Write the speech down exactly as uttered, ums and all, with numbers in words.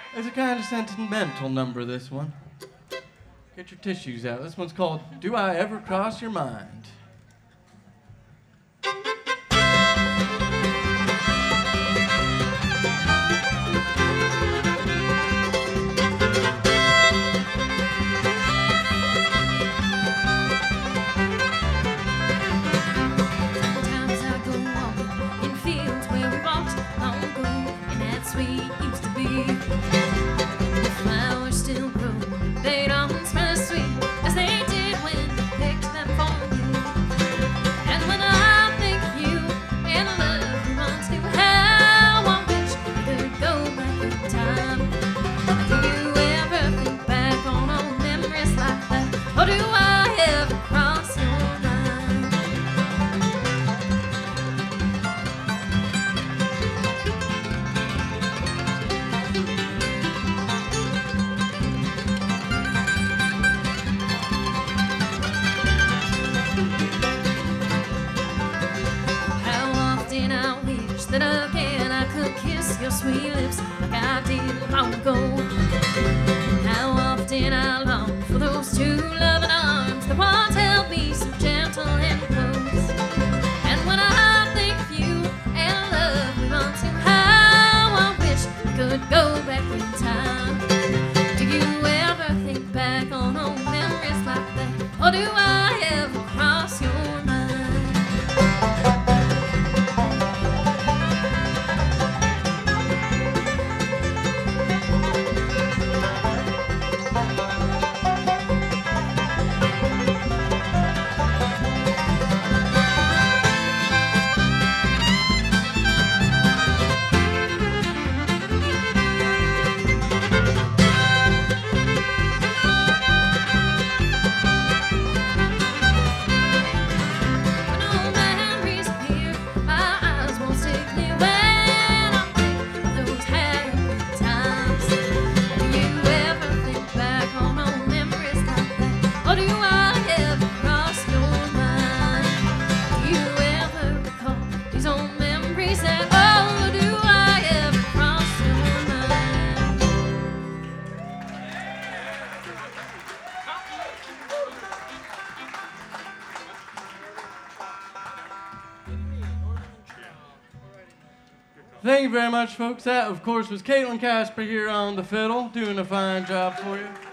It's a kind of sentimental number, this one. Get your tissues out. This one's called Do I Ever Cross Your Mind? That again I could kiss your sweet lips like I did long ago. How often I long for those two loving arms that once held me so gentle and close. And when I think of you and love we once knew, how I wish I could go back in time. Do you ever think back on old memories like that, or do I ever cross your mind? Thank you very much, folks. That, of course, was Caitlin Casper here on the fiddle, doing a fine job for you.